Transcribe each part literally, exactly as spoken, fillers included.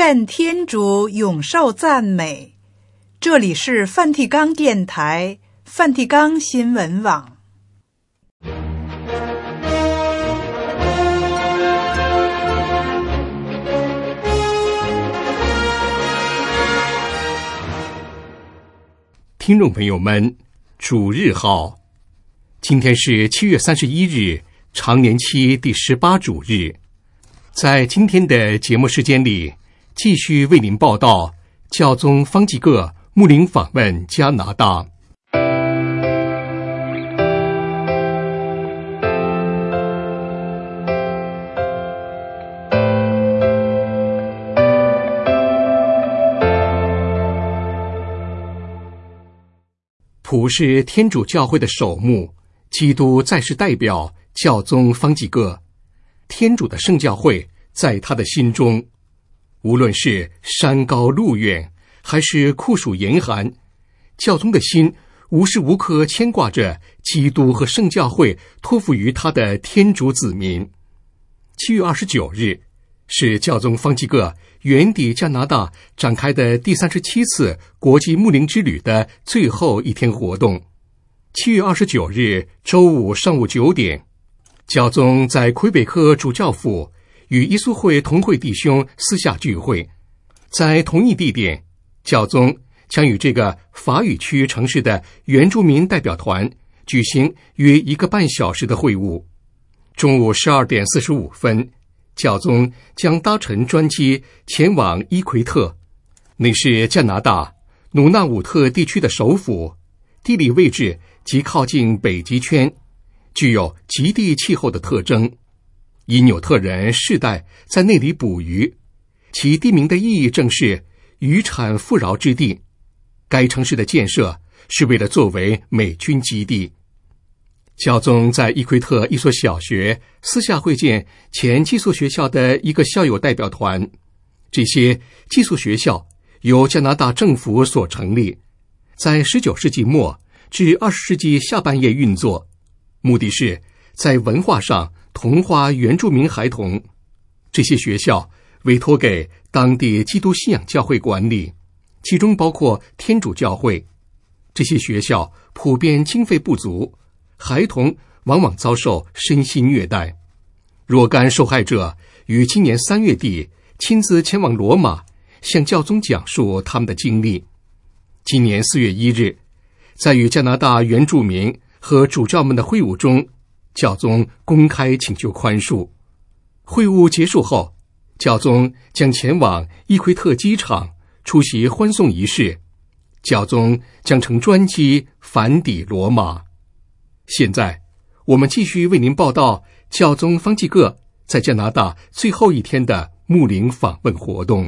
愿天主永受赞美。这里是梵蒂冈电台、梵蒂冈新闻网。 听众朋友们，主日好，今天是七月三十一日，常年期第十八主日。在今天的节目时间里，继续为您报道教宗方济各牧灵访问加拿大。普世天主教会的首牧，基督在世代表教宗方济各，天主的圣教会在他的心中，无论是山高路远，还是酷暑严寒，教宗的心无时无刻牵挂着基督和圣教会托付于他的天主子民。七月二十九日是教宗方济各远抵加拿大展开的第三十七次国际牧灵之旅的最后一天活动。七月二十九日周五上午九点，教宗在魁北克主教府与伊苏会同会弟兄私下聚会，在同一地点，教宗将与这个法语区城市的原住民代表团举行约一个半小时的会晤。中午十二点四十五分，教宗将搭乘专机前往伊奎特，那是加拿大努纳武特地区的首府，地理位置极靠近北极圈，具有极地气候的特征。因纽特人世代在那里捕鱼，其地名的意义正是渔产富饶之地。该城市的建设是为了作为美军基地。教宗在伊奎特一所小学私下会见前寄宿学校的一个校友代表团。这些寄宿学校由加拿大政府所成立，在十九世纪末至二十世纪下半叶运作，目的是在文化上同化原住民孩童。这些学校委托给当地基督信仰教会管理，其中包括天主教会。这些学校普遍经费不足，孩童往往遭受身心虐待。若干受害者于今年三月底亲自前往罗马，向教宗讲述他们的经历。今年四月一日，在与加拿大原住民和主教们的会晤中，教宗公开请求宽恕。会晤结束后，教宗将前往伊奎特机场出席欢送仪式，教宗将乘专机返抵罗马。现在我们继续为您报道教宗方济各在加拿大最后一天的牧灵访问活动。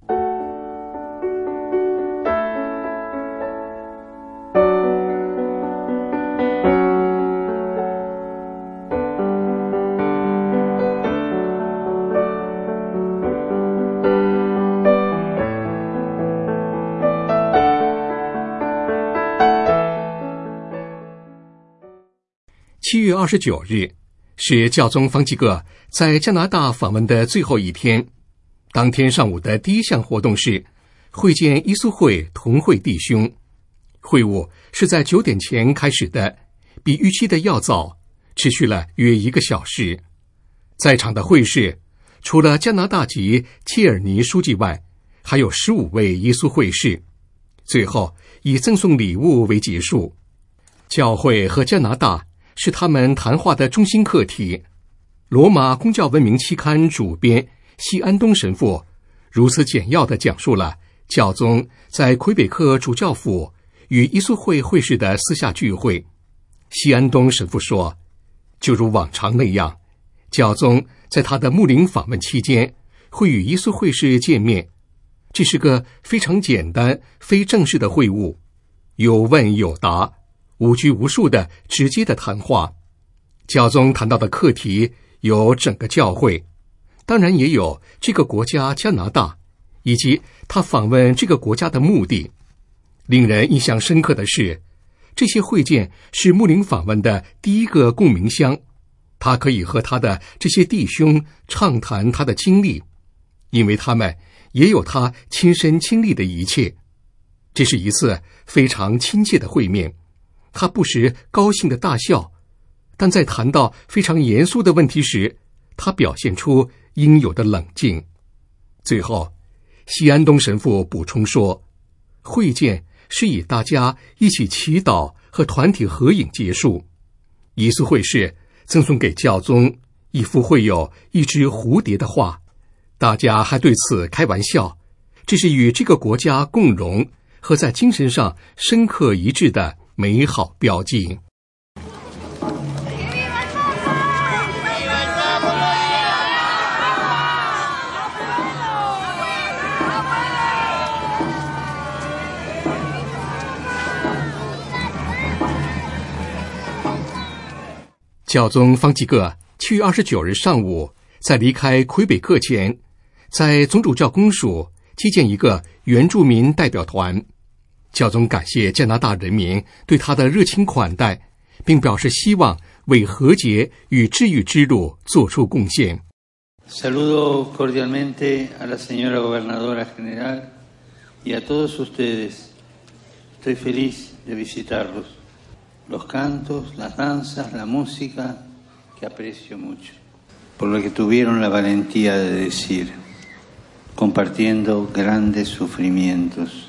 七月二十九日是教宗方济各在加拿大访问的最后一天。当天上午的第一项活动是会见伊苏会同会弟兄。会晤是在九点前开始的，比预期的要早，持续了约一个小时。在场的会士除了加拿大籍切尔尼书记外，还有十五位伊苏会士。最后以赠送礼物为结束。教会和加拿大是他们谈话的中心课题。罗马公教文明期刊主编西安东神父如此简要地讲述了教宗在魁北克主教府与伊苏会会士的私下聚会。西安东神父说，就如往常那样，教宗在他的牧灵访问期间会与伊苏会士见面。这是个非常简单非正式的会晤，有问有答，无拘无束的直接的谈话。教宗谈到的课题有整个教会，当然也有这个国家加拿大，以及他访问这个国家的目的。令人印象深刻的是，这些会见是牧灵访问的第一个共鸣箱，他可以和他的这些弟兄畅谈他的经历，因为他们也有他亲身经历的一切。这是一次非常亲切的会面，他不时高兴地大笑，但在谈到非常严肃的问题时，他表现出应有的冷静。最后，西安东神父补充说，会见是以大家一起祈祷和团体合影结束。仪式会士赠送给教宗一幅绘有一只蝴蝶的画，大家还对此开玩笑，这是与这个国家共荣和在精神上深刻一致的美好标记。教宗方济各七月二十九日上午在离开魁北克前，在总主教公署接见一个原住民代表团。教宗感谢加拿大人民对他的热情款待，并表示希望为和解与治愈之路做出贡献。 Saludo cordialmente a la señora gobernadora general y a todos ustedes. Estoy feliz de visitarlos.Los cantos, las danzas, la música, que aprecio mucho, por lo que tuvieron la valentía de decir, compartiendo grandes sufrimientos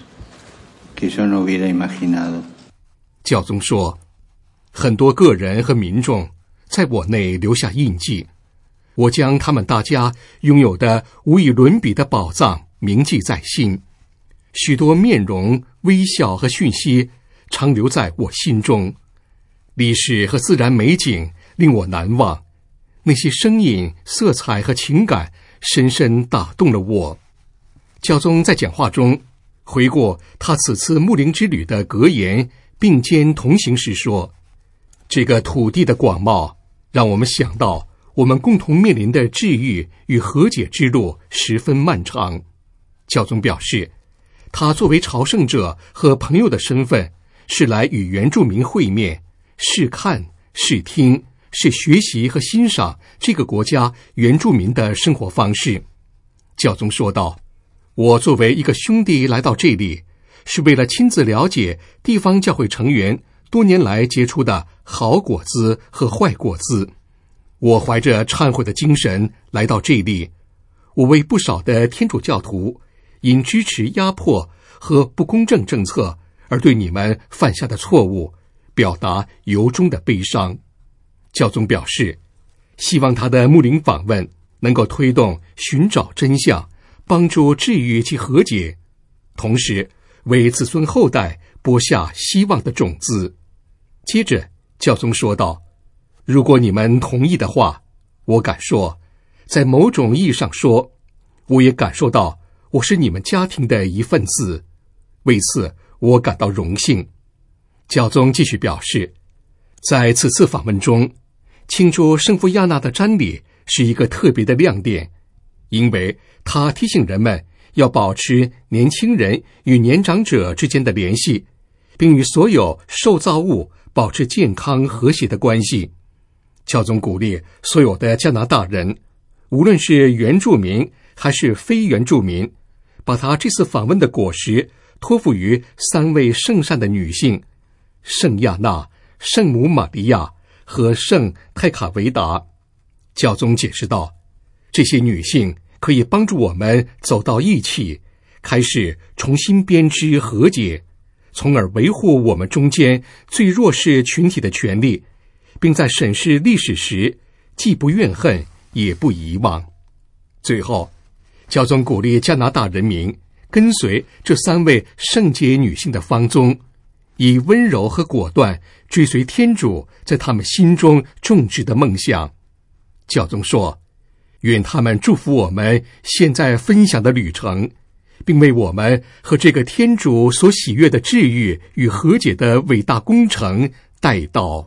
que yo no hubiera imaginado. 教宗说，很多个人和民众在我内留下印记，我将他们大家拥有的无与伦比的宝藏铭记在心，许多面容、微笑和讯息常留在我心中。历史和自然美景令我难忘，那些声音、色彩和情感深深打动了我。教宗在讲话中回顾他此次牧灵之旅的格言并肩同行时说，这个土地的广袤让我们想到我们共同面临的治愈与和解之路十分漫长。教宗表示，他作为朝圣者和朋友的身份是来与原住民会面，是看是听是学习和欣赏这个国家原住民的生活方式。教宗说道，我作为一个兄弟来到这里，是为了亲自了解地方教会成员多年来结出的好果子和坏果子。我怀着忏悔的精神来到这里，我为不少的天主教徒因支持压迫和不公正政策而对你们犯下的错误表达由衷的悲伤。教宗表示，希望他的牧灵访问能够推动寻找真相，帮助治愈及和解，同时为子孙后代播下希望的种子。接着教宗说道，如果你们同意的话，我敢说，在某种意义上说，我也感受到我是你们家庭的一份子，为此我感到荣幸。教宗继续表示，在此次访问中，庆祝圣父亚纳的瞻礼是一个特别的亮点，因为他提醒人们要保持年轻人与年长者之间的联系，并与所有受造物保持健康和谐的关系。教宗鼓励所有的加拿大人，无论是原住民还是非原住民，把他这次访问的果实托付于三位圣善的女性，圣亚纳、圣母玛利亚和圣泰卡维达。教宗解释道，这些女性可以帮助我们走到一起，开始重新编织和解，从而维护我们中间最弱势群体的权利，并在审视历史时既不怨恨也不遗忘。最后，教宗鼓励加拿大人民跟随这三位圣洁女性的芳踪，以温柔和果断追随天主在他们心中种植的梦想。教宗说，愿他们祝福我们现在分享的旅程，并为我们和这个天主所喜悦的治愈与和解的伟大工程带到。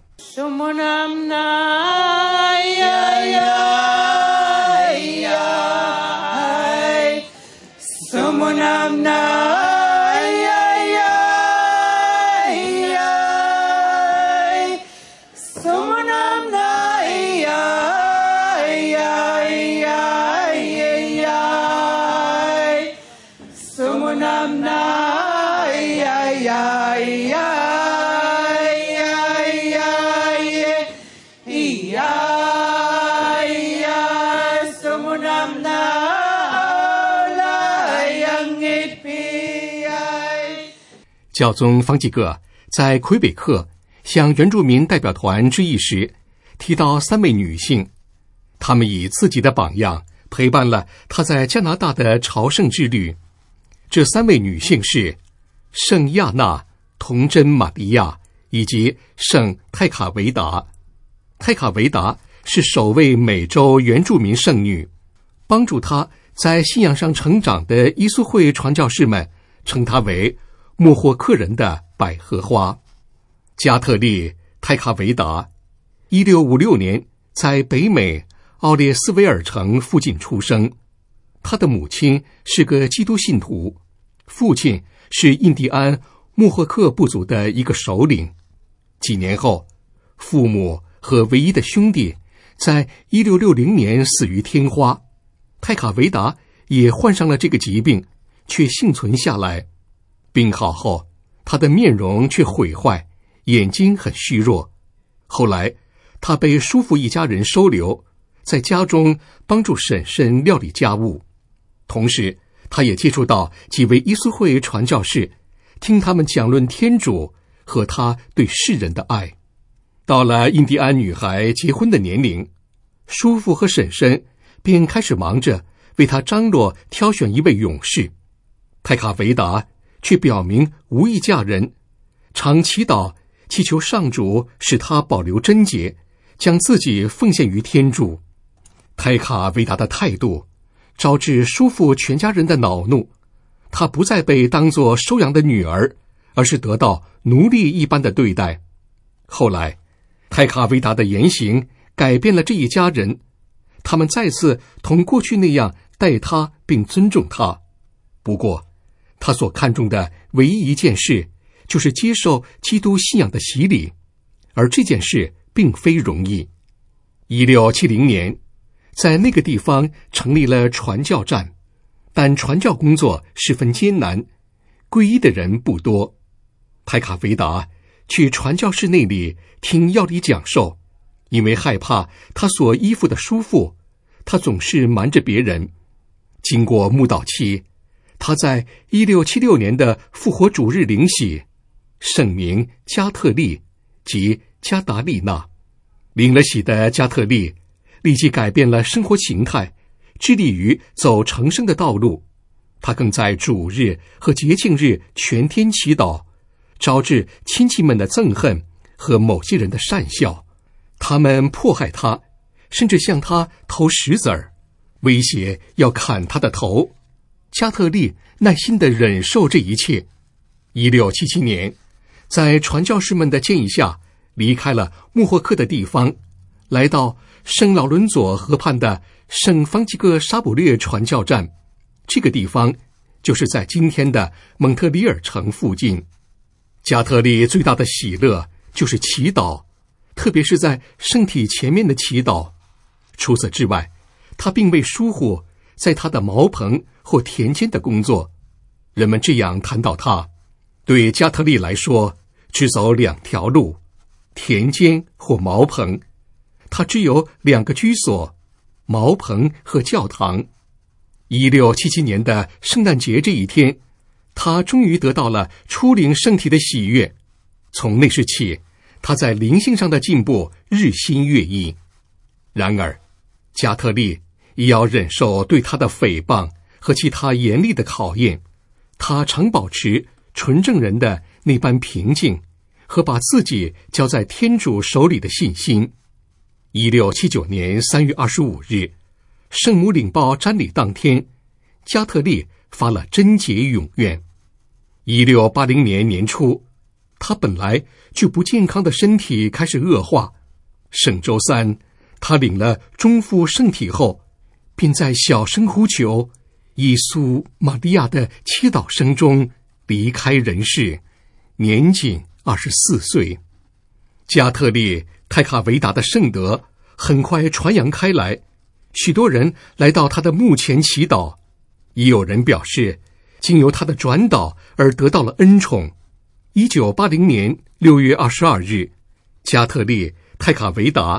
教宗方济各在魁北克向原住民代表团致意时，提到三位女性，她们以自己的榜样陪伴了他在加拿大的朝圣之旅。这三位女性是圣亚娜、童真玛利亚以及圣泰卡维达。泰卡维达是首位美洲原住民圣女，帮助她在信仰上成长的伊苏会传教士们称她为莫霍克人的百合花。加特利·泰卡维达一六五六年在北美奥列斯维尔城附近出生，他的母亲是个基督信徒，父亲是印第安莫霍克部族的一个首领。几年后，父母和唯一的兄弟在一六六零年死于天花，泰卡维达也患上了这个疾病，却幸存下来。病好后，他的面容却毁坏，眼睛很虚弱。后来他被叔父一家人收留，在家中帮助婶婶料理家务。同时他也接触到几位伊苏会传教士，听他们讲论天主和他对世人的爱。到了印第安女孩结婚的年龄，叔父和婶婶便开始忙着为他张罗挑选一位勇士。泰卡维达却表明无意嫁人，常祈祷祈求上主使他保留贞洁，将自己奉献于天主。泰卡维达的态度招致叔父全家人的恼怒，他不再被当作收养的女儿，而是得到奴隶一般的对待。后来泰卡维达的言行改变了这一家人，他们再次同过去那样待他并尊重他。不过他所看重的唯一一件事就是接受基督信仰的洗礼，而这件事并非容易。一六七零年在那个地方成立了传教站，但传教工作十分艰难，皈依的人不多。泰卡维达去传教士那里听要理讲授，因为害怕他所依附的叔父，他总是瞒着别人。经过慕道期，他在一六七六年的复活主日领洗，圣名加特利及加达利娜。领了洗的加特利立即改变了生活形态，致力于走成圣的道路。他更在主日和节庆日全天祈祷，招致亲戚们的憎恨和某些人的讪笑。他们迫害他，甚至向他投石子儿，威胁要砍他的头。加特利耐心地忍受这一切。一六七七年，在传教士们的建议下，离开了莫霍克的地方，来到圣劳伦佐河畔的圣方济各沙卜略传教站。这个地方就是在今天的蒙特里尔城附近。加特利最大的喜乐就是祈祷，特别是在圣体前面的祈祷。除此之外，他并未疏忽在他的茅棚或田间的工作。人们这样谈到他，对加特利来说，只走两条路，田间或茅棚。他只有两个居所，茅棚和教堂。一六七七年的圣诞节这一天，他终于得到了初领圣体的喜悦。从那时起，他在灵性上的进步日新月异。然而加特利也要忍受对他的诽谤和其他严厉的考验。他常保持纯正人的那般平静和把自己交在天主手里的信心。一六七九年三月二十五日，圣母领报瞻礼当天，加特利发了贞洁永愿。一六八零年年初，他本来就不健康的身体开始恶化。圣周三，他领了中父圣体后，便在小声呼求耶稣玛利亚的祈祷声中离开人世，年仅二十四岁。加特利泰卡维达的圣德很快传扬开来，许多人来到他的墓前祈祷，也有人表示经由他的转导而得到了恩宠。一九八零年六月二十二日，加特利泰卡维达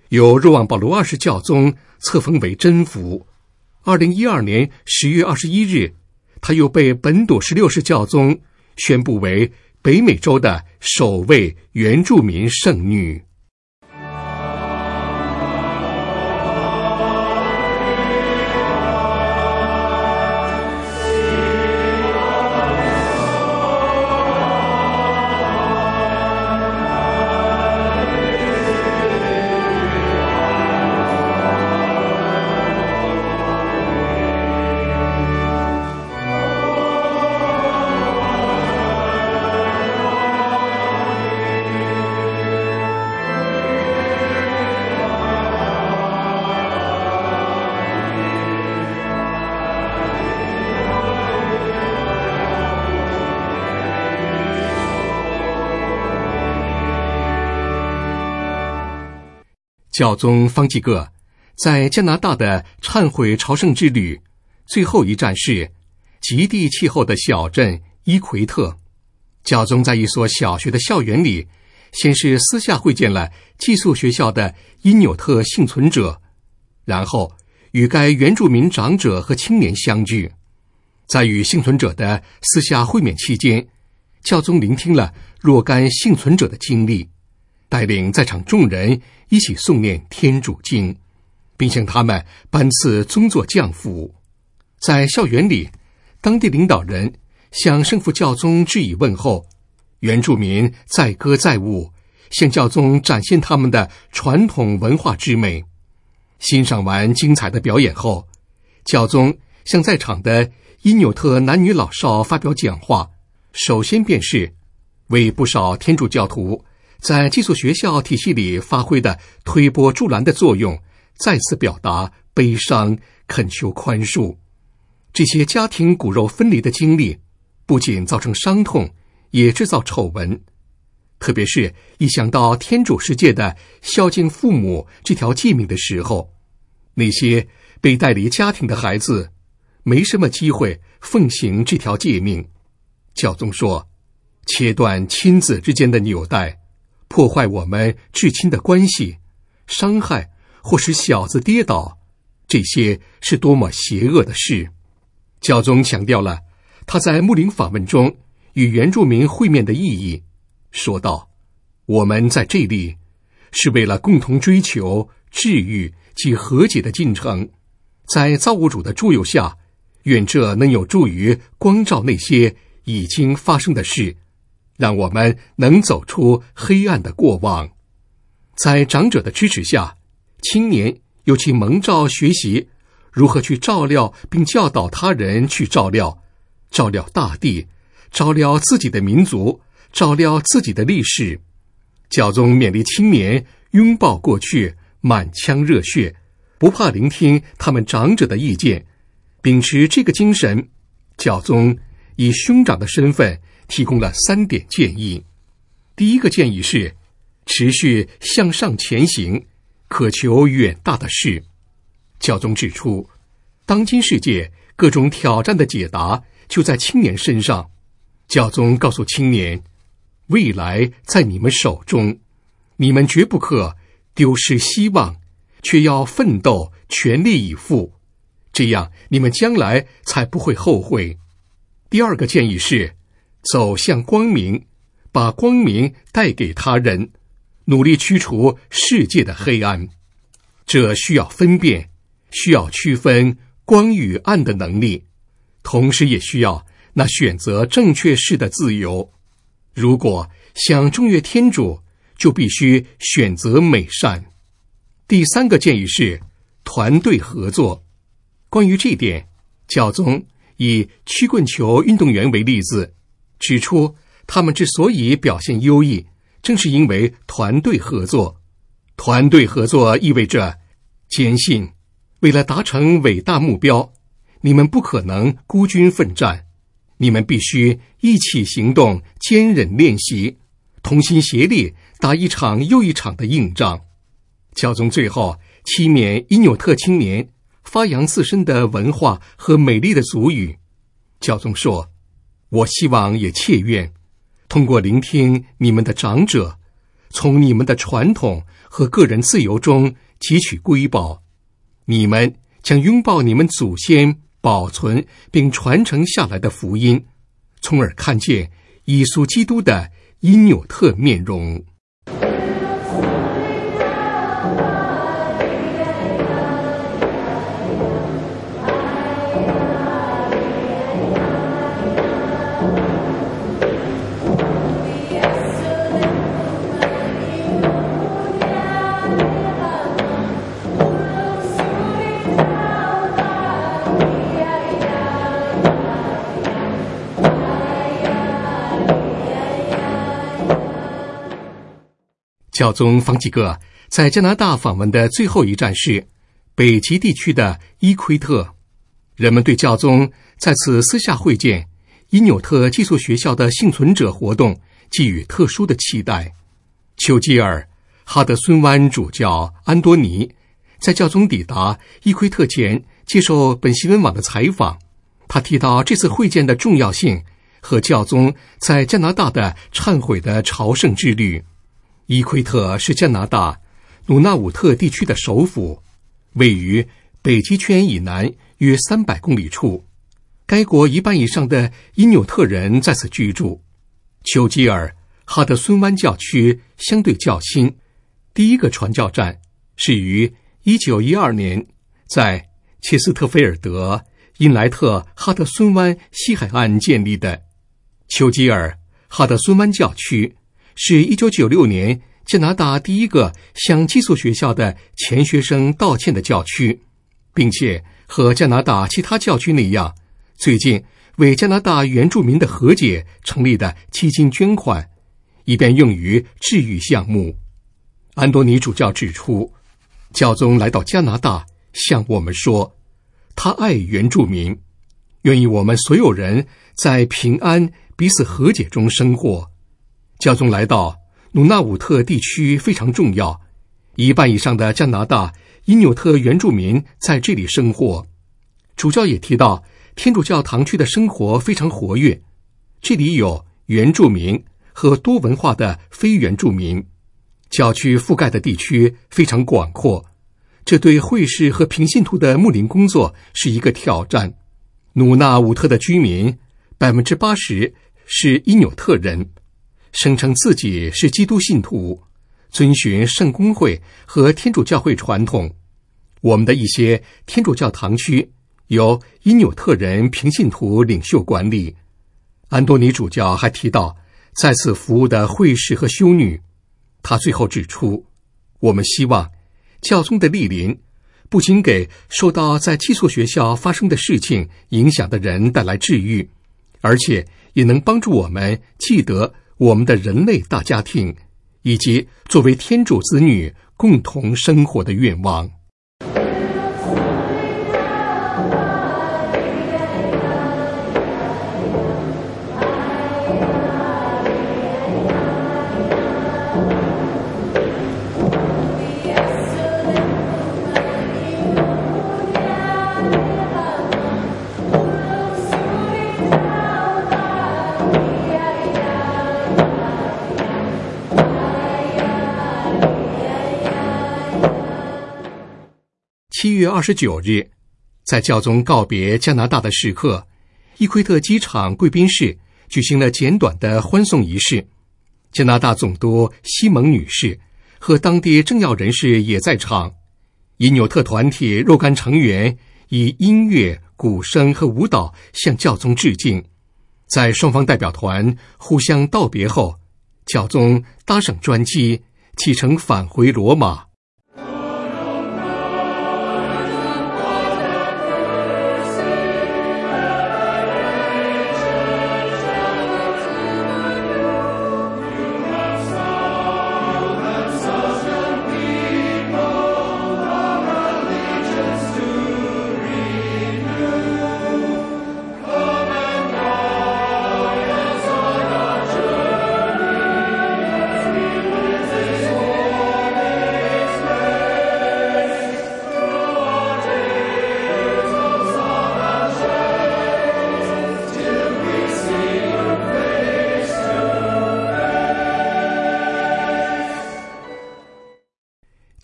由若望保禄二世教宗册封为真福。二零一二年十月二十一日，他又被本笃十六世教宗宣布为北美洲的首位原住民圣女。教宗方济各在加拿大的忏悔朝圣之旅，最后一站是极地气候的小镇伊奎特。教宗在一所小学的校园里，先是私下会见了寄宿学校的因纽特幸存者，然后与该原住民长者和青年相聚。在与幸存者的私下会面期间，教宗聆听了若干幸存者的经历，带领在场众人一起诵念天主经，并向他们颁赐宗座降服。在校园里，当地领导人向圣父教宗致以问候，原住民载歌载舞，向教宗展现他们的传统文化之美。欣赏完精彩的表演后，教宗向在场的因纽特男女老少发表讲话，首先便是为不少天主教徒在寄宿学校体系里发挥的推波助澜的作用，再次表达悲伤，恳求宽恕。这些家庭骨肉分离的经历，不仅造成伤痛，也制造丑闻。特别是一想到天主世界的孝敬父母这条诫命的时候，那些被带离家庭的孩子没什么机会奉行这条诫命。教宗说，切断亲子之间的纽带，破坏我们至亲的关系，伤害或使小子跌倒，这些是多么邪恶的事。教宗强调了他在牧灵访问中与原住民会面的意义，说道，我们在这里是为了共同追求治愈及和解的进程，在造物主的助佑下，愿这能有助于光照那些已经发生的事，让我们能走出黑暗的过往。在长者的支持下，青年尤其蒙召学习如何去照料并教导他人去照料，照料大地，照料自己的民族，照料自己的历史。教宗勉励青年拥抱过去，满腔热血，不怕聆听他们长者的意见。秉持这个精神，教宗以兄长的身份提供了三点建议。第一个建议是持续向上前行，渴求远大的事。教宗指出，当今世界各种挑战的解答就在青年身上。教宗告诉青年，未来在你们手中，你们绝不可丢失希望，却要奋斗，全力以赴，这样你们将来才不会后悔。第二个建议是走向光明，把光明带给他人，努力驱除世界的黑暗。这需要分辨，需要区分光与暗的能力，同时也需要那选择正确事的自由。如果想中悦天主，就必须选择美善。第三个建议是团队合作。关于这点，教宗以曲棍球运动员为例子，指出他们之所以表现优异，正是因为团队合作。团队合作意味着坚信，为了达成伟大目标，你们不可能孤军奋战，你们必须一起行动，坚忍练习，同心协力打一场又一场的硬仗。教宗最后期勉因纽特青年发扬自身的文化和美丽的族语。教宗说，我希望也切愿通过聆听你们的长者， 从你们的传统和个人自由中汲取瑰宝，你们将拥抱你们祖先保存并传承下来的福音，从而看见耶稣基督的因纽特面容。教宗方济各在加拿大访问的最后一站是北极地区的伊奎特，人们对教宗在此私下会见因纽特寄宿学校的幸存者活动寄予特殊的期待。丘基尔哈德孙湾主教安多尼在教宗抵达伊奎特前接受本新闻网的采访，他提到这次会见的重要性和教宗在加拿大的忏悔的朝圣之旅。伊奎特是加拿大努纳武特地区的首府，位于北极圈以南约三百公里处。该国一半以上的因纽特人在此居住。丘基尔哈德孙湾教区相对较新，第一个传教站是于一九一二年在切斯特菲尔德因莱特哈德孙湾西海岸建立的。丘基尔哈德孙湾教区是一九九六年加拿大第一个向寄宿学校的前学生道歉的教区，并且和加拿大其他教区那样，最近为加拿大原住民的和解成立的基金捐款，以便用于治愈项目。安多尼主教指出，教宗来到加拿大向我们说，他爱原住民，愿意我们所有人在平安彼此和解中生活。教宗来到努纳武特地区非常重要，一半以上的加拿大因纽特原住民在这里生活。主教也提到，天主教堂区的生活非常活跃，这里有原住民和多文化的非原住民，教区覆盖的地区非常广阔，这对会士和平信徒的牧灵工作是一个挑战。努纳武特的居民百分之八十是因纽特人，声称自己是基督信徒，遵循圣公会和天主教会传统。我们的一些天主教堂区由因纽特人平信徒领袖管理。安多尼主教还提到在此服务的会士和修女。他最后指出，我们希望教宗的莅临不仅给受到在寄宿学校发生的事情影响的人带来治愈，而且也能帮助我们记得我们的人类大家庭，以及作为天主子女共同生活的愿望。七月二十九日，在教宗告别加拿大的时刻，伊奎特机场贵宾室举行了简短的欢送仪式。加拿大总督西蒙女士和当地政要人士也在场。因纽特团体若干成员以音乐、鼓声和舞蹈向教宗致敬。在双方代表团互相道别后，教宗搭上专机启程返回罗马。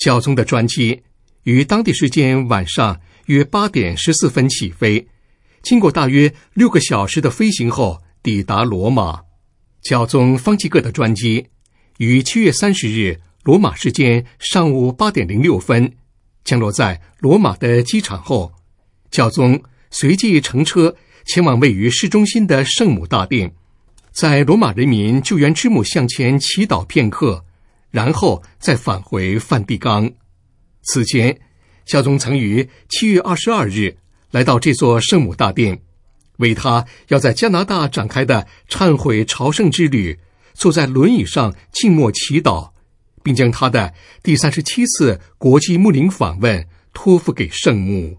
教宗的专机于当地时间晚上约八点十四分起飞，经过大约六个小时的飞行后抵达罗马。教宗方济各的专机于七月三十日罗马时间上午八点零六分降落在罗马的机场后，教宗随即乘车前往位于市中心的圣母大殿，在罗马人民救援之母像前祈祷片刻，然后再返回梵蒂冈。此前，教宗曾于七月二十二日来到这座圣母大殿，为他要在加拿大展开的忏悔朝圣之旅坐在轮椅上静默祈祷，并将他的第三十七次国际牧灵访问托付给圣母。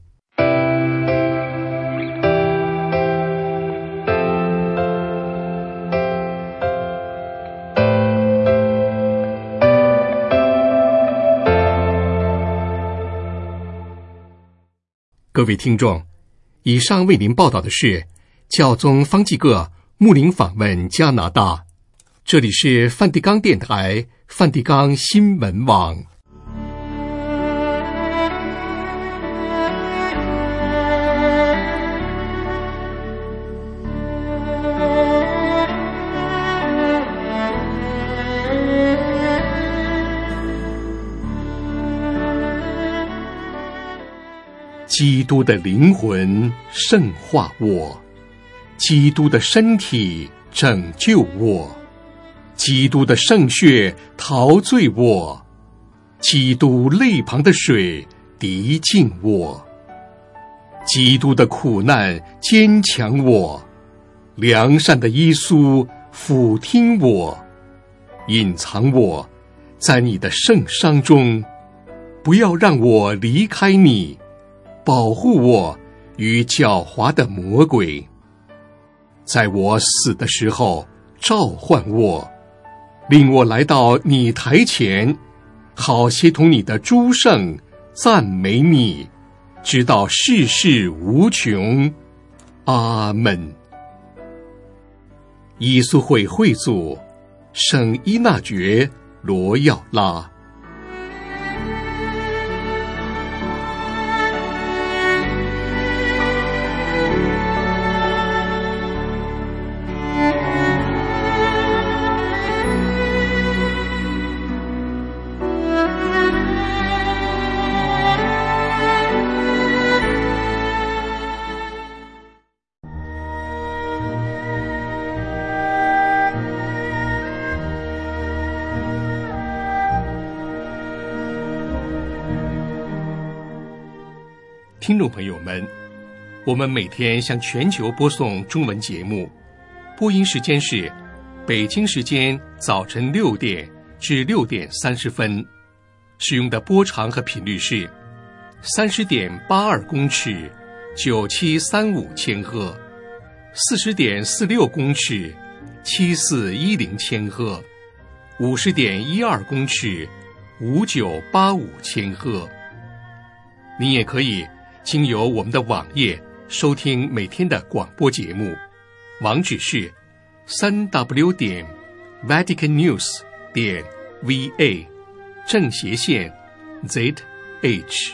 各位听众，以上为您报道的是教宗方济各牧灵访问加拿大。这里是梵蒂冈电台梵蒂冈新闻网。基督的灵魂圣化我，基督的身体拯救我，基督的圣血陶醉我，基督泪旁的水涤净我，基督的苦难坚强我，良善的耶稣俯听我，隐藏我在你的圣伤中，不要让我离开你，保护我于狡猾的魔鬼。在我死的时候召唤我，令我来到你台前，好协同你的诸圣赞美你，直到世世无穷。阿们。耶稣会会祖圣依纳爵罗耀拉。听众朋友们，我们每天向全球播送中文节目，播音时间是北京时间早晨六点至六点三十分，使用的波长和频率是三十点八二公尺，九七三五千赫，四十点四六公尺，七四一零千赫，五十点一二公尺，五九八五千赫。你也可以经由我们的网页收听每天的广播节目，网址是三 w 点 vatican news 点 v a 正斜线 z h。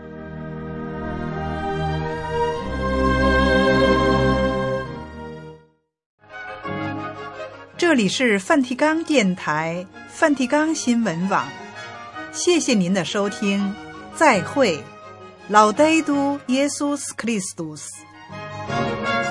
这里是梵蒂冈电台梵蒂冈新闻网，谢谢您的收听，再会。Laudetur Jesus Christus。